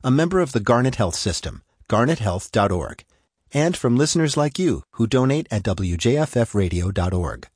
a member of the Garnet Health System, garnethealth.org, and from listeners like you who donate at wjffradio.org.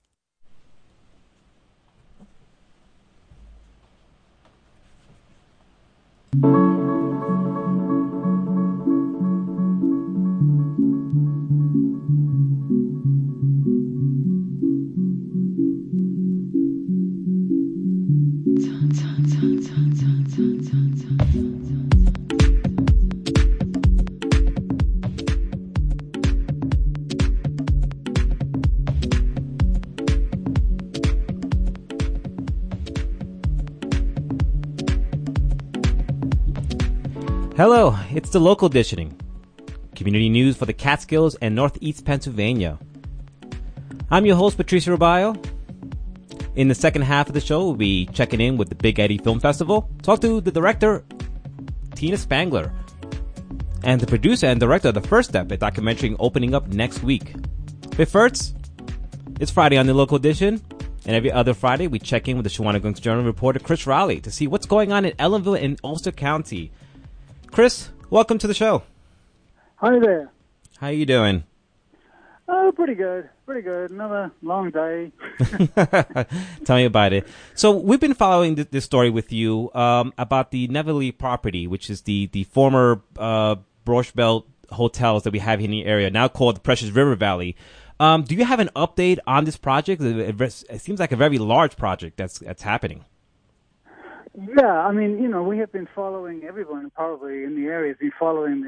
Hello, it's the local editioning. Community news for the Catskills and Northeast Pennsylvania. I'm your host, Patricio Rubio. In the second half of the show, we'll be checking in with the Big Eddie Film Festival, talk to the director, Tina Spangler, and the producer and director of The First Step, a documentary opening up next week. But first, it's Friday on the local edition, and every other Friday, we check in with the Shawanagunks Journal reporter Chris Rowley to see what's going on in Ellenville and Ulster County. Chris, welcome to the show. Hi there. How you doing? Oh, pretty good. Pretty good. Another long day. Tell me about it. So we've been following this story with you about the Neville property, which is the former Brush Belt hotels that we have in the area, now called the Precious River Valley. Do you have an update on this project? It seems like a very large project that's happening. Yeah, I mean, we have been following, everyone probably in the area has been following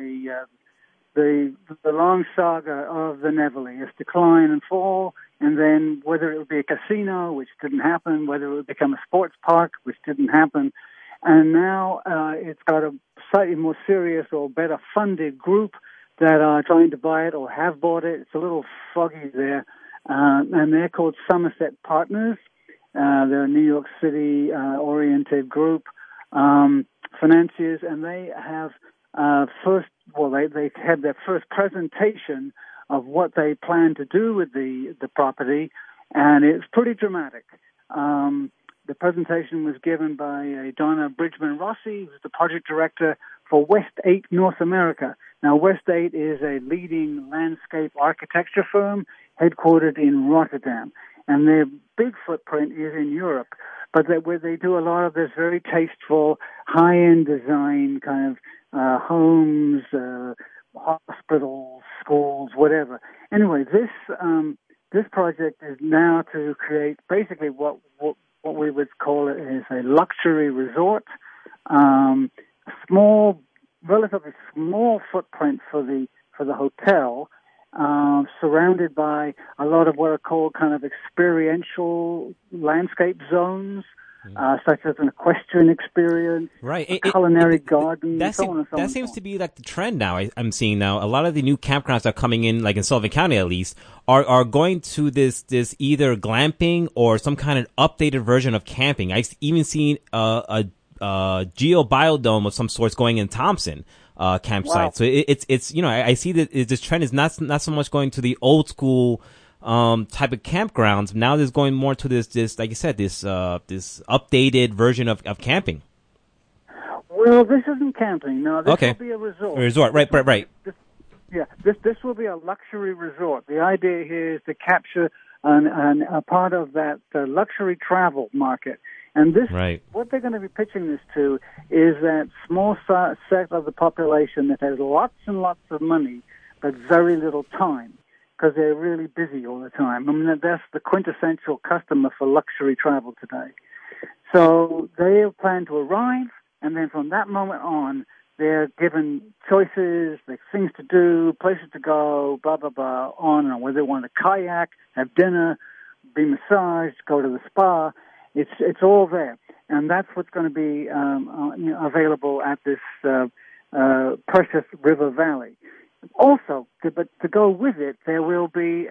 the long saga of the Neville, its decline and fall, and then whether it would be a casino, which didn't happen, whether it would become a sports park, which didn't happen, and now it's got a slightly more serious or better funded group that are trying to buy it or have bought it. It's a little foggy there, and they're called Somerset Partners. They're a New York City oriented group, financiers, and they have they had their first presentation of what they plan to do with the property, and it's pretty dramatic. The presentation was given by Donna Bridgman Rossi, who's the project director for West 8 North America. Now, West 8 is a leading landscape architecture firm headquartered in Rotterdam. And their big footprint is in Europe, but where they do a lot of this very tasteful, high-end design kind of homes, hospitals, schools, whatever. Anyway, this project is now to create basically what we would call it is a luxury resort, relatively small footprint for the hotel. Surrounded by a lot of what are called kind of experiential landscape zones, such as an equestrian experience, right? Culinary garden, so on and so on. That seems to be like the trend now. I'm seeing now a lot of the new campgrounds that are coming in, like in Sullivan County at least, are going to this either glamping or some kind of updated version of camping. I've even seen a geobiodome of some sorts going in Thompson. Campsite. Wow. So it's I see that this trend is not so much going to the old school type of campgrounds. Now there's going more to this like you said, this updated version of camping. Well, this isn't camping. No, this will be a resort. A resort, right. This will be a luxury resort. The idea here is to capture a part of that luxury travel market. And this, what they're going to be pitching this to is that small set of the population that has lots and lots of money, but very little time, because they're really busy all the time. I mean, that's the quintessential customer for luxury travel today. So they plan to arrive, and then from that moment on, they're given choices, like things to do, places to go, blah, blah, blah, on and on. Whether they want to kayak, have dinner, be massaged, go to the spa. It's all there, and that's what's going to be available at this Precious River Valley. Also, to go with it, there will be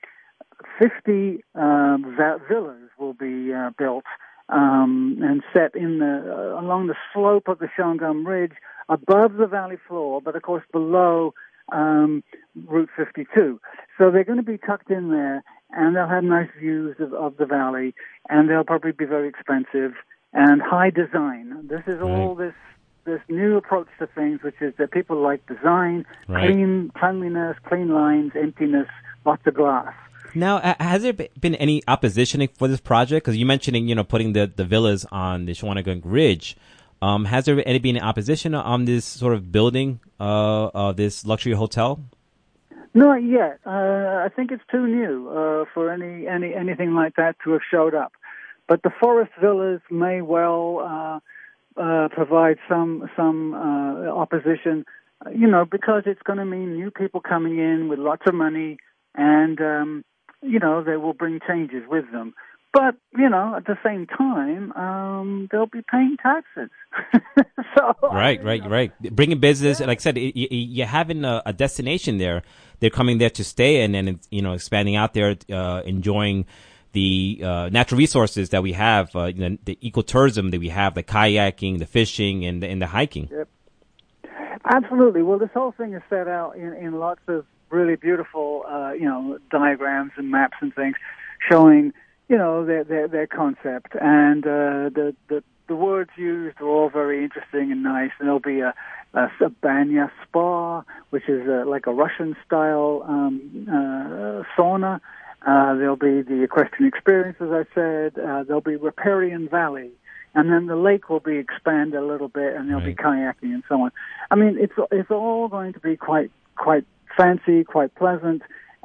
50 villas will be built and set in along the slope of the Shawangunk Ridge, above the valley floor, but of course below Route 52. So they're going to be tucked in there, and they'll have nice views of the valley, and they'll probably be very expensive and high design. This is all this this new approach to things, which is that people like design, Right. cleanliness, clean lines, emptiness, lots of glass. Now, has there been any opposition for this project? Because you mentioning, putting the villas on the Shawanagon Ridge. Has there been any opposition on this sort of building, this luxury hotel? Not yet. I think it's too new for anything like that to have showed up. But the Forest Villas may well provide some opposition, because it's going to mean new people coming in with lots of money, and they will bring changes with them. But at the same time, they'll be paying taxes. So Right. Bringing business, like I said, you're having a destination there. They're coming there to stay, and then expanding out there, enjoying the natural resources that we have, the ecotourism that we have, the kayaking, the fishing, and the hiking. Yep. Absolutely. Well, this whole thing is set out in lots of really beautiful, diagrams and maps and things showing, their concept. And the words used are all very interesting and nice. And there'll be a banya spa, which is like a Russian-style sauna. There'll be the equestrian experience, as I said. There'll be Riparian Valley. And then the lake will be expanded a little bit, and there'll be kayaking and so on. I mean, it's all going to be quite fancy, quite pleasant,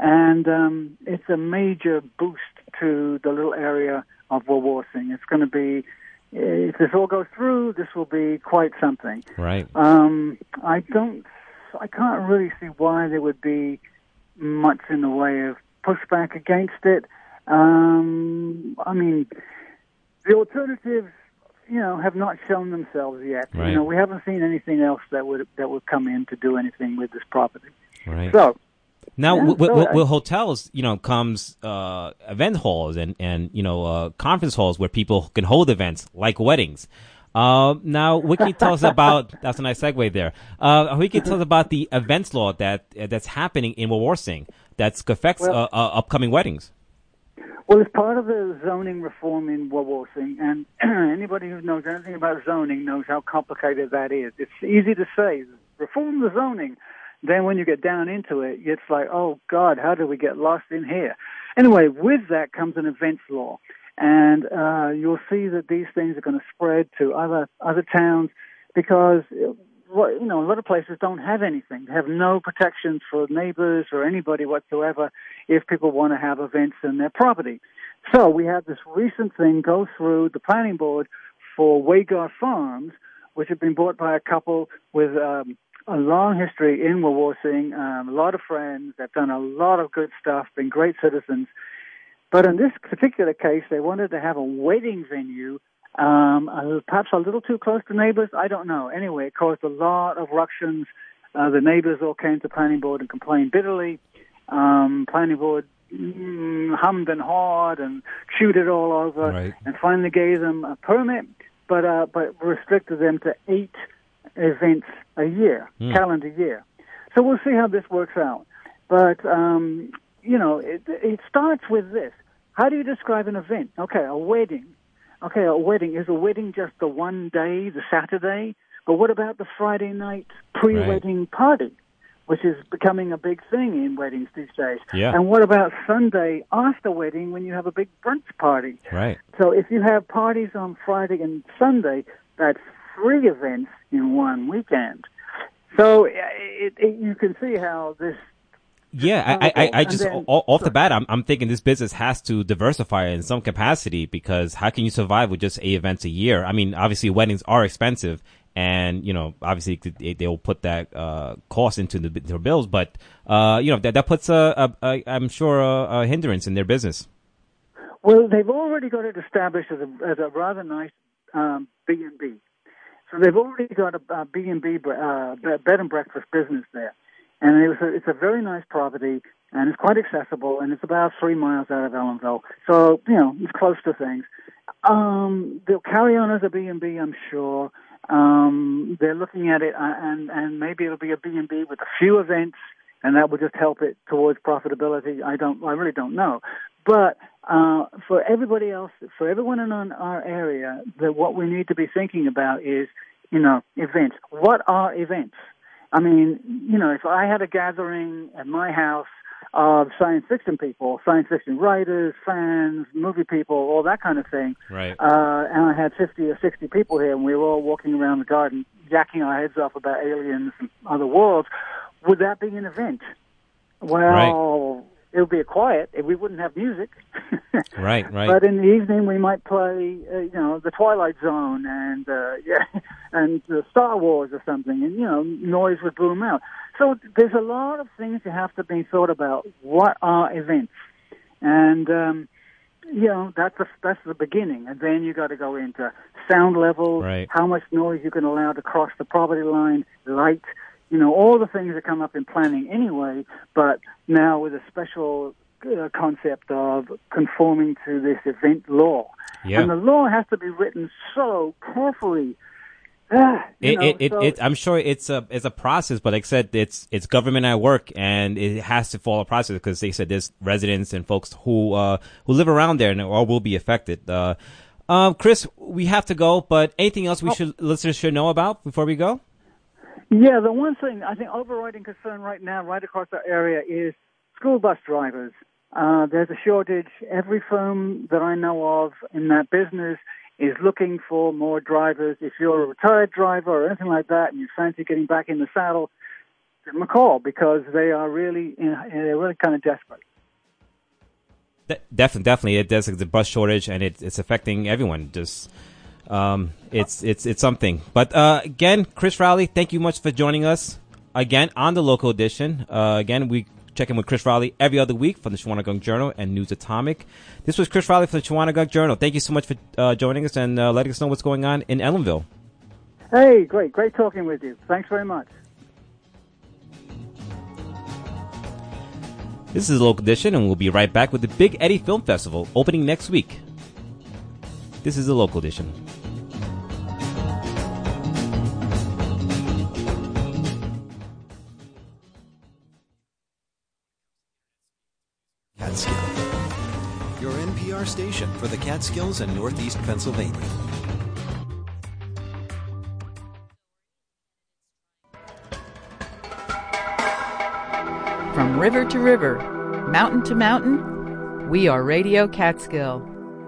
and it's a major boost to the little area of Wawarsing. It's going to be, if this all goes through, this will be quite something. Right. I can't really see why there would be much in the way of pushback against it. I mean, the alternatives, have not shown themselves yet. Right. We haven't seen anything else that would come in to do anything with this property. Right. So now, with hotels, comes event halls and conference halls where people can hold events like weddings. Now, what can you tell us about? That's a nice segue there. What can you tell us about the events law that's happening in Wawarsing that affects upcoming weddings? Well, it's part of the zoning reform in Wawarsing, and anybody who knows anything about zoning knows how complicated that is. It's easy to say, reform the zoning. Then when you get down into it, it's like, oh, God, how did we get lost in here? Anyway, with that comes an events law, and you'll see that these things are going to spread to other towns because a lot of places don't have anything. They have no protections for neighbors or anybody whatsoever if people want to have events in their property. So we have this recent thing go through the planning board for Wagar Farms, which have been bought by a couple with a long history in Wawarsing, a lot of friends. They've done a lot of good stuff, been great citizens. But in this particular case, they wanted to have a wedding venue, perhaps a little too close to neighbors. I don't know. Anyway, it caused a lot of ructions. The neighbors all came to planning board and complained bitterly. Planning board hummed and hawed and chewed it all over, Right. and finally gave them a permit, but restricted them to 8 events a year, calendar year. So we'll see how this works out. But it starts with this. How do you describe an event? Okay, a wedding. Okay, a wedding. Is a wedding just the one day, the Saturday? But what about the Friday night pre-wedding party, which is becoming a big thing in weddings these days? Yeah. And what about Sunday after wedding when you have a big brunch party? Right. So if you have parties on Friday and Sunday, that's 3 events in one weekend. So you can see how this... Yeah, I just off the bat, I'm thinking this business has to diversify in some capacity because how can you survive with just 8 events a year? I mean, obviously weddings are expensive, and obviously they will put that cost into their bills, but that puts I'm sure a hindrance in their business. Well, they've already got it established as a rather nice B&B. So they've already got a B&B bed and breakfast business there. And it's a very nice property, and it's quite accessible, and it's about 3 miles out of Ellenville. So, it's close to things. They'll carry on as a B&B, I'm sure. They're looking at it, and maybe it'll be a B&B with a few events, and that will just help it towards profitability. I really don't know. But for everybody else, for everyone in our area, what we need to be thinking about is, events. What are events? I mean, if I had a gathering at my house of science fiction people, science fiction writers, fans, movie people, all that kind of thing, Right. And I had 50 or 60 people here, and we were all walking around the garden, yakking our heads off about aliens and other worlds, would that be an event? Well, it would be quiet. We wouldn't have music. Right. But in the evening, we might play, the Twilight Zone and Star Wars or something, and noise would boom out. So there's a lot of things that have to be thought about. What are events? And that's the beginning, and then you got to go into sound levels, right. How much noise you can allow to cross the property line, light. All the things that come up in planning anyway, but now with a special concept of conforming to this event law. Yeah. And the law has to be written so carefully. I'm sure it's a process, but like I said, it's government at work, and it has to follow a process because they said there's residents and folks who live around there and or will be affected. Chris, we have to go, but anything else listeners should know about before we go? Yeah, the one thing I think overriding concern right now, right across our area, is school bus drivers. There's a shortage. Every firm that I know of in that business is looking for more drivers. If you're a retired driver or anything like that, and you fancy getting back in the saddle, give them a call because they are really, they're really kind of desperate. Definitely, it does. It's a bus shortage, and it's affecting everyone. Just. It's something. But again, Chris Rowley, thank you much for joining us again on the Local Edition. Again, we check in with Chris Rowley every other week from the Shawanagon Journal and News Atomic. This was Chris Rowley from the Shawanagon Journal. Thank you so much for joining us and letting us know what's going on in Ellenville. Hey, great talking with you. Thanks very much. This is the Local Edition, and we'll be right back with the Big Eddie Film Festival opening next week. This is the Local Edition. Catskill, your NPR station for the Catskills and Northeast Pennsylvania. From river to river, mountain to mountain, we are Radio Catskill.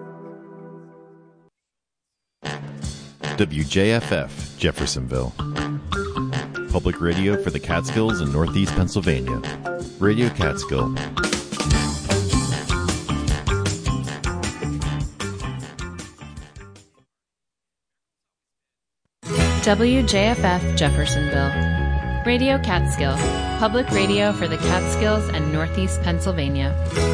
WJFF, Jeffersonville. Public radio for the Catskills and Northeast Pennsylvania. Radio Catskill. WJFF, Jeffersonville. Radio Catskill. Public radio for the Catskills and Northeast Pennsylvania.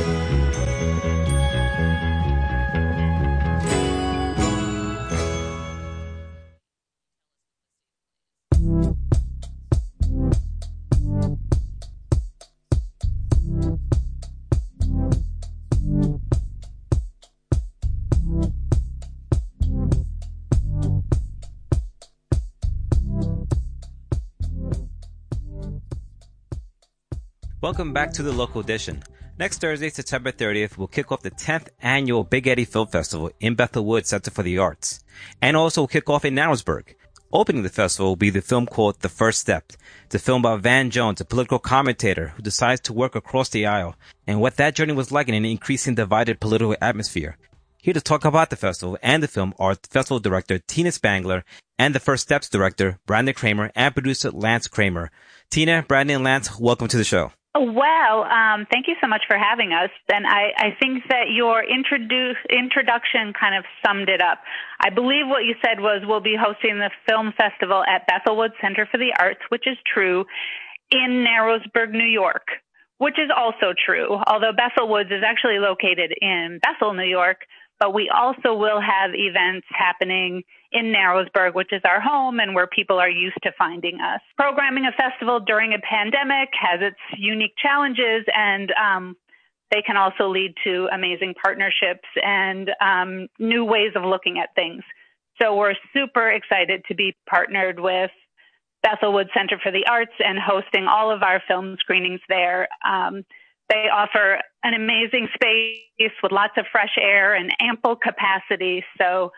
Welcome back to the Local Edition. Next Thursday, September 30th, we'll kick off the 10th annual Big Eddie Film Festival in Bethel Woods Center for the Arts. And also kick off in Narrowsburg. Opening the festival will be the film called The First Step. It's a film about Van Jones, a political commentator who decides to work across the aisle, and what that journey was like in an increasingly divided political atmosphere. Here to talk about the festival and the film are festival director Tina Spangler and the First Steps director Brandon Kramer and producer Lance Kramer. Tina, Brandon, and Lance, welcome to the show. Well, thank you so much for having us. And I think that your introduction kind of summed it up. I believe what you said was we'll be hosting the film festival at Bethel Woods Center for the Arts, which is true, in Narrowsburg, New York, which is also true, although Bethel Woods is actually located in Bethel, New York. But we also will have events happening in Narrowsburg, which is our home and where people are used to finding us. Programming a festival during a pandemic has its unique challenges, and they can also lead to amazing partnerships and new ways of looking at things. So we're super excited to be partnered with Bethel Woods Center for the Arts and hosting all of our film screenings there. They offer an amazing space with lots of fresh air and ample capacity. So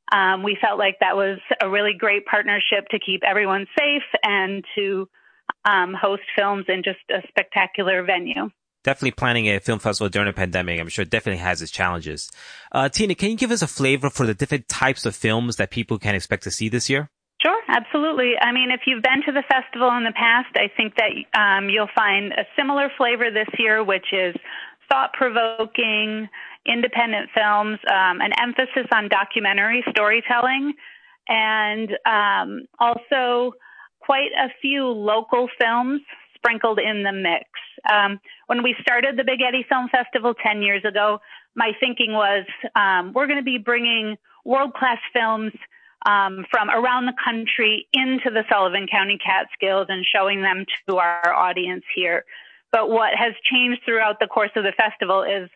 we felt like that was a really great partnership to keep everyone safe and to host films in just a spectacular venue. Definitely planning a film festival during a pandemic, I'm sure definitely has its challenges. Tina, can you give us a flavor for the different types of films that people can expect to see this year? Sure, absolutely. I mean, if you've been to the festival in the past, I think that you'll find a similar flavor this year, which is thought-provoking, independent films, an emphasis on documentary storytelling, and also quite a few local films sprinkled in the mix. When we started the Big Eddy Film Festival 10 years ago, my thinking was we're going to be bringing world-class films from around the country into the Sullivan County Catskills and showing them to our audience here. But what has changed throughout the course of the festival is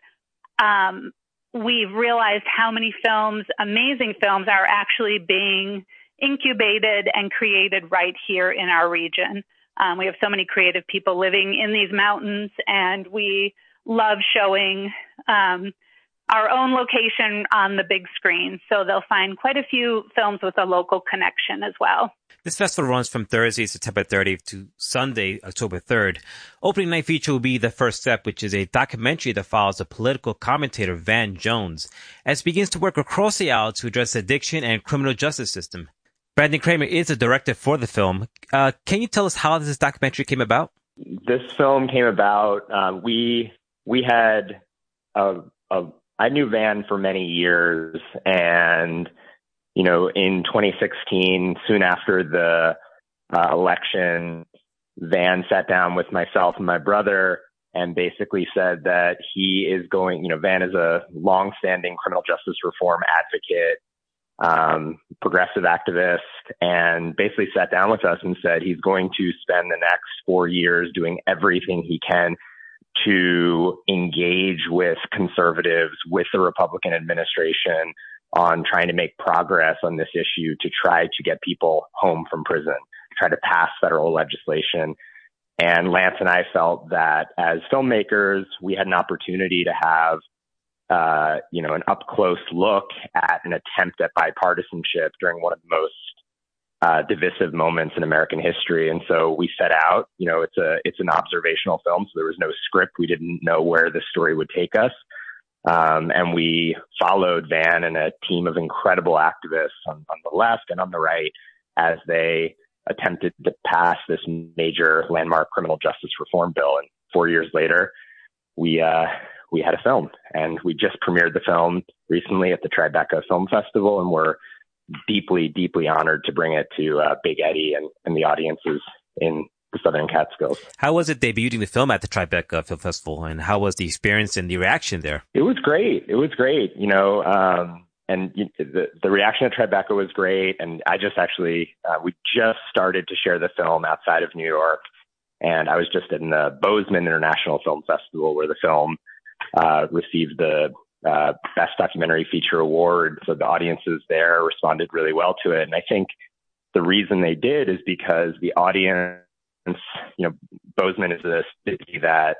we've realized how many films, amazing films, are actually being incubated and created right here in our region. We have so many creative people living in these mountains, and we love showing our own location on the big screen. So they'll find quite a few films with a local connection as well. This festival runs from Thursday, September 30th to Sunday, October 3rd. Opening night feature will be The First Step, which is a documentary that follows the political commentator Van Jones as he begins to work across the aisle to address addiction and criminal justice system. Brandon Kramer is the director for the film. Can you tell us how this documentary came about? This film came about, we had I knew Van for many years, and, you know, in 2016, soon after the election, Van sat down with myself and my brother and basically said that he is going, you know, Van is a longstanding criminal justice reform advocate, progressive activist, and basically sat down with us and said he's going to spend the next 4 years doing everything he can to engage with conservatives, with the Republican administration on trying to make progress on this issue to try to get people home from prison, try to pass federal legislation. And Lance and I felt that as filmmakers, we had an opportunity to have an up-close look at an attempt at bipartisanship during one of the most divisive moments in American history. And so we set out, you know, it's an observational film, so there was no script. We didn't know where the story would take us. And we followed Van and a team of incredible activists on the left and on the right as they attempted to pass this major landmark criminal justice reform bill. And 4 years later, we had a film, and we just premiered the film recently at the Tribeca Film Festival, and we're deeply, deeply honored to bring it to Big Eddy and the audiences in the Southern Catskills. How was it debuting the film at the Tribeca Film Festival, and how was the experience and the reaction there? It was great. You know, and the reaction at Tribeca was great. And I just actually, we just started to share the film outside of New York, and I was just in the Bozeman International Film Festival where the film received the Best Documentary Feature Award. So the audiences there responded really well to it. And I think the reason they did is because the audience, you know, Bozeman is a city that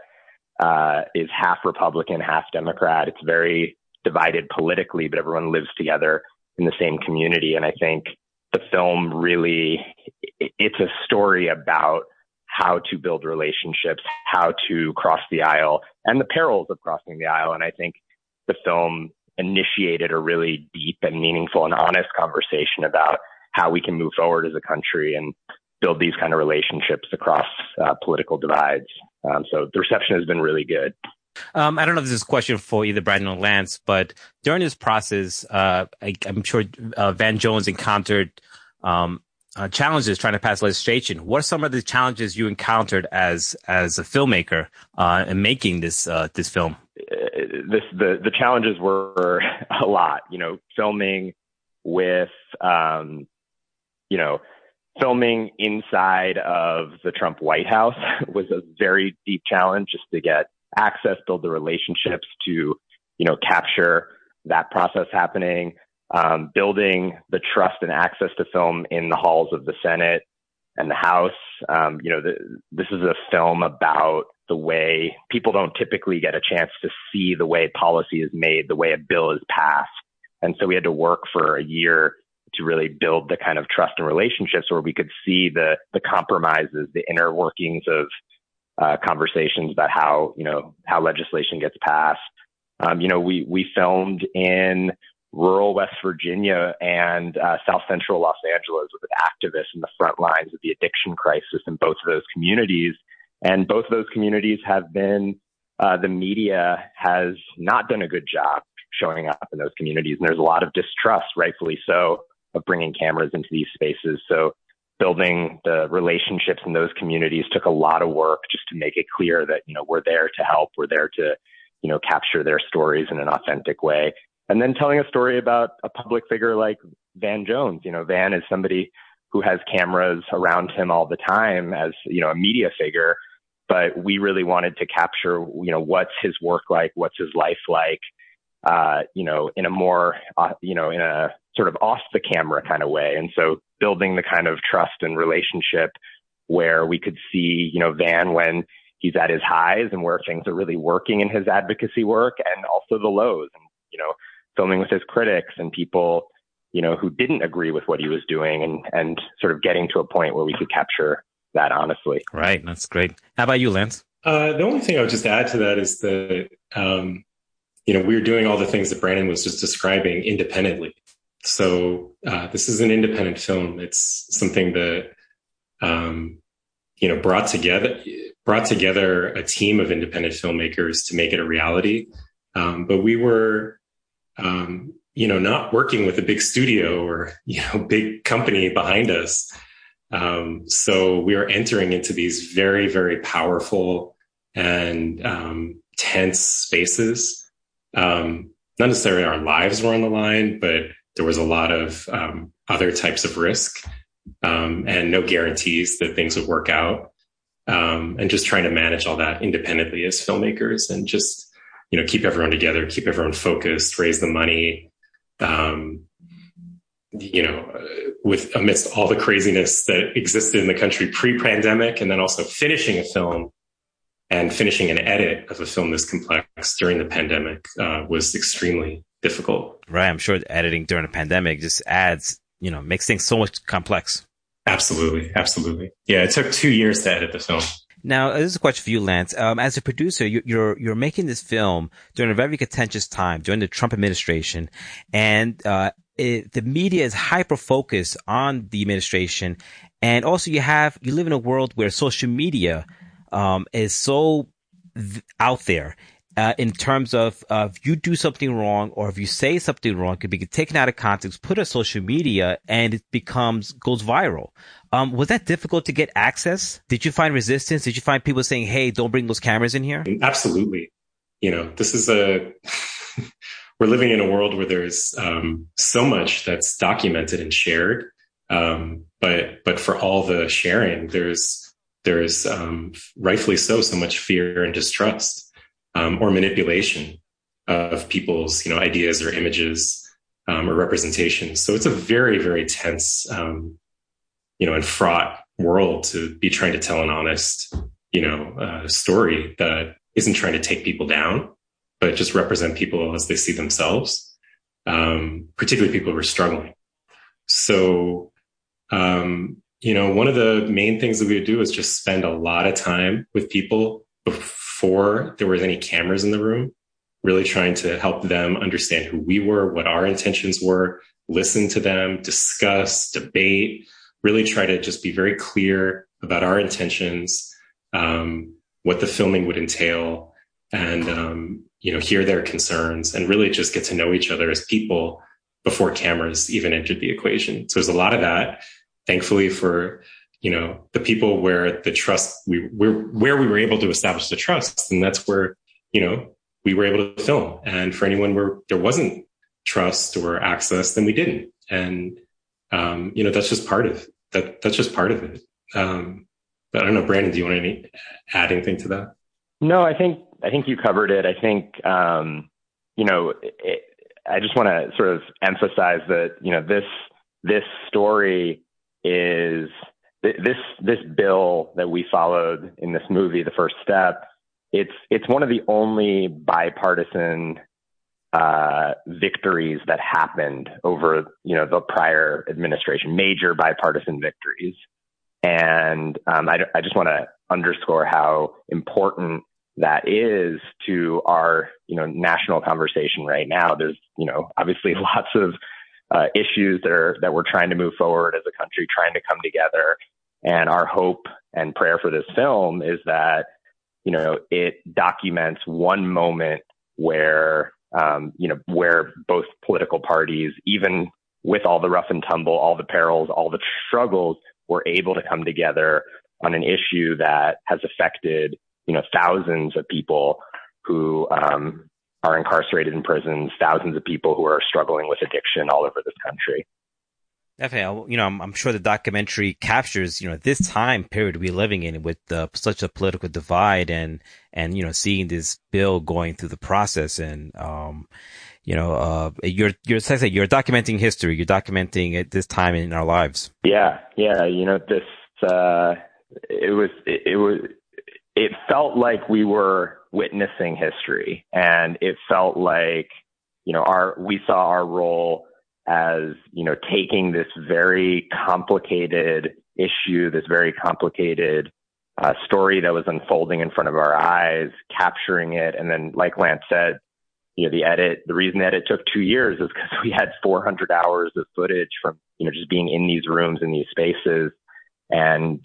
is half Republican, half Democrat. It's very divided politically, but everyone lives together in the same community. And I think the film really, it's a story about how to build relationships, how to cross the aisle, and the perils of crossing the aisle. And I think the film initiated a really deep and meaningful and honest conversation about how we can move forward as a country and build these kind of relationships across political divides. So the reception has been really good. I don't know if this is a question for either Brandon or Lance, but during this process, I'm sure Van Jones encountered challenges trying to pass legislation. What are some of the challenges you encountered as a filmmaker in making this film? The challenges were a lot. You know, filming with filming inside of the Trump White House was a very deep challenge, just to get access, build the relationships to, you know, capture that process happening. Building the trust and access to film in the halls of the Senate and the House. This is a film about the way people don't typically get a chance to see the way policy is made, the way a bill is passed. And so we had to work for a year to really build the kind of trust and relationships where we could see the compromises, the inner workings of conversations about how legislation gets passed. We filmed in rural West Virginia and South Central Los Angeles with activists in the front lines of the addiction crisis in both of those communities. And both of those communities have been, the media has not done a good job showing up in those communities. And there's a lot of distrust, rightfully so, of bringing cameras into these spaces. So building the relationships in those communities took a lot of work just to make it clear that, we're there to help. We're there to, capture their stories in an authentic way. And then telling a story about a public figure like Van Jones. Van is somebody who has cameras around him all the time as, a media figure. But we really wanted to capture, what's his work like, what's his life like, in a more, in a sort of off the camera kind of way. And so building the kind of trust and relationship where we could see, Van when he's at his highs and where things are really working in his advocacy work, and also the lows, and, filming with his critics and people, who didn't agree with what he was doing, and sort of getting to a point where we could capture that honestly. Right. That's great. How about you, Lance? The only thing I would just add to that is that, we were doing all the things that Brandon was just describing independently. So this is an independent film. It's something that, brought together a team of independent filmmakers to make it a reality. But we were, not working with a big studio or, big company behind us. So we are entering into these very, very powerful and tense spaces. Not necessarily our lives were on the line, but there was a lot of other types of risk and no guarantees that things would work out. And just trying to manage all that independently as filmmakers and just, keep everyone together, keep everyone focused, raise the money, with amidst all the craziness that existed in the country pre-pandemic, and then also finishing a film and finishing an edit of a film this complex during the pandemic was extremely difficult. Right. I'm sure editing during a pandemic just adds, makes things so much complex. Absolutely. Absolutely. Yeah. It took 2 years to edit the film. Now, this is a question for you, Lance. As a producer, you're making this film during a very contentious time, during the Trump administration, and the media is hyper focused on the administration, and also you live in a world where social media is so out there. In terms of if you do something wrong or if you say something wrong, it could be taken out of context, put on social media, and it goes viral. Was that difficult to get access? Did you find resistance? Did you find people saying, hey, don't bring those cameras in here? Absolutely. This is we're living in a world where there's so much that's documented and shared. But for all the sharing, there's rightfully so much fear and distrust. Or manipulation of people's, ideas or images, or representations. So it's a very, very tense, and fraught world to be trying to tell an honest, story that isn't trying to take people down, but just represent people as they see themselves, particularly people who are struggling. So, one of the main things that we would do is just spend a lot of time with people before there was any cameras in the room, really trying to help them understand who we were, what our intentions were, listen to them, discuss, debate, really try to just be very clear about our intentions, what the filming would entail, and, hear their concerns and really just get to know each other as people before cameras even entered the equation. So there's a lot of that. Thankfully for the people where the trust, where we were able to establish the trust, and that's where, we were able to film. And for anyone where there wasn't trust or access, then we didn't. And, that's just part of that. That's just part of it. But I don't know, Brandon, do you want to add anything to that? No, I think you covered it. I think, I just want to sort of emphasize that, this story is, this bill that we followed in this movie, The First Step, it's one of the only bipartisan victories that happened over, the prior administration, major bipartisan victories. And I just want to underscore how important that is to our, national conversation right now. There's, obviously lots of issues that we're trying to move forward as a country, trying to come together. And our hope and prayer for this film is that, it documents one moment where, where both political parties, even with all the rough and tumble, all the perils, all the struggles, were able to come together on an issue that has affected, thousands of people who are incarcerated in prisons, thousands of people who are struggling with addiction all over this country. Definitely, I'm sure the documentary captures, this time period we're living in with such a political divide and seeing this bill going through the process. And, you're documenting history. You're documenting at this time in our lives. Yeah. It felt like we were witnessing history, and it felt like, we saw our role as, taking this very complicated issue, this very complicated story that was unfolding in front of our eyes, capturing it. And then, like Lance said, the reason the edit took 2 years is because we had 400 hours of footage from, just being in these rooms, in these spaces. And,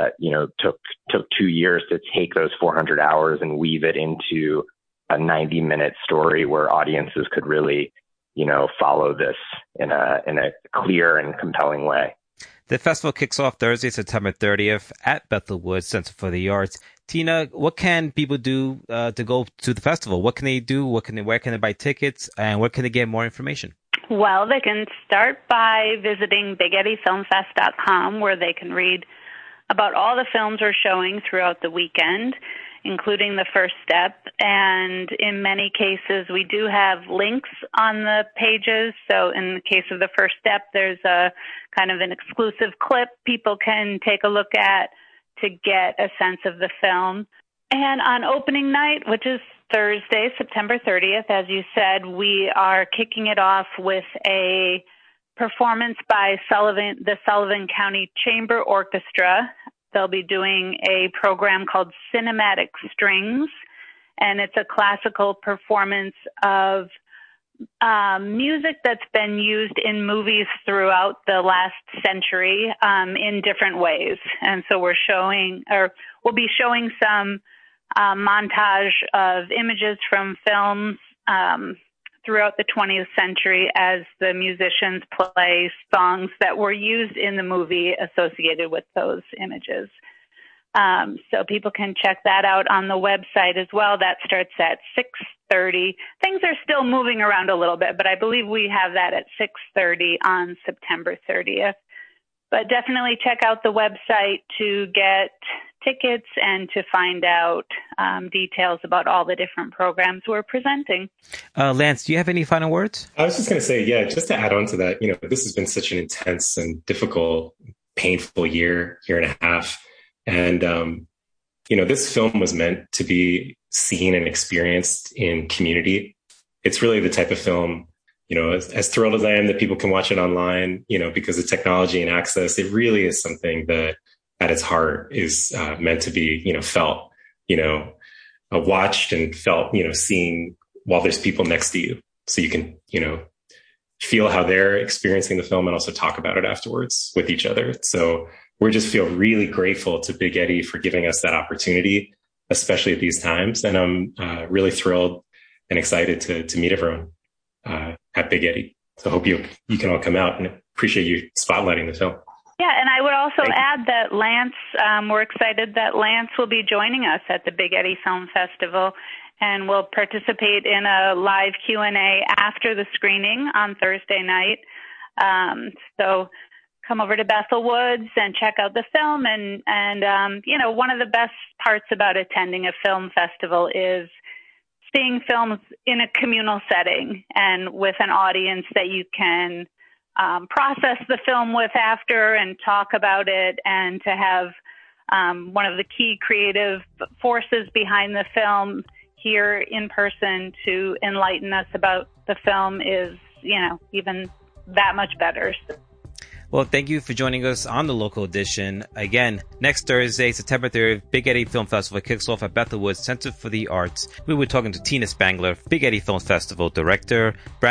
took 2 years to take those 400 hours and weave it into a 90-minute story where audiences could really, follow this in a clear and compelling way. The festival kicks off Thursday, September 30th at Bethel Woods Center for the Arts. Tina, what can people do to go to the festival? What can they do? Where can they buy tickets? And where can they get more information? Well, they can start by visiting BigEddieFilmFest.com, where they can read about all the films we're showing throughout the weekend, including The First Step. And in many cases, we do have links on the pages. So in the case of The First Step, there's a kind of an exclusive clip people can take a look at to get a sense of the film. And on opening night, which is Thursday, September 30th, as you said, we are kicking it off with a performance by the Sullivan County Chamber Orchestra. They'll be doing a program called Cinematic Strings, and it's a classical performance of music that's been used in movies throughout the last century in different ways. And so we'll be showing some montage of images from films throughout the 20th century as the musicians play songs that were used in the movie associated with those images. So people can check that out on the website as well. That starts at 6:30. Things are still moving around a little bit, but I believe we have that at 6:30 on September 30th. But definitely check out the website to get tickets and to find out details about all the different programs we're presenting. Lance, do you have any final words? I was just going to say, just to add on to that, this has been such an intense and difficult, painful year and a half. And, this film was meant to be seen and experienced in community. It's really the type of film, as thrilled as I am that people can watch it online, because of technology and access, it really is something that at its heart is meant to be, felt, watched and felt, seen while there's people next to you. So you can, feel how they're experiencing the film and also talk about it afterwards with each other. So we just feel really grateful to Big Eddie for giving us that opportunity, especially at these times. And I'm really thrilled and excited to meet everyone at Big Eddie. So I hope you can all come out, and appreciate you spotlighting the film. Yeah, and I would also add that Lance, we're excited that Lance will be joining us at the Big Eddie Film Festival, and will participate in a live Q&A after the screening on Thursday night. So come over to Bethel Woods and check out the film. And one of the best parts about attending a film festival is seeing films in a communal setting and with an audience that you can process the film with after and talk about it, and to have one of the key creative forces behind the film here in person to enlighten us about the film is, even that much better. Well, thank you for joining us on the local edition. Again, next Thursday, September 3rd, Big Eddie Film Festival kicks off at Bethel Woods Center for the Arts. We were talking to Tina Spangler, Big Eddie Film Festival director,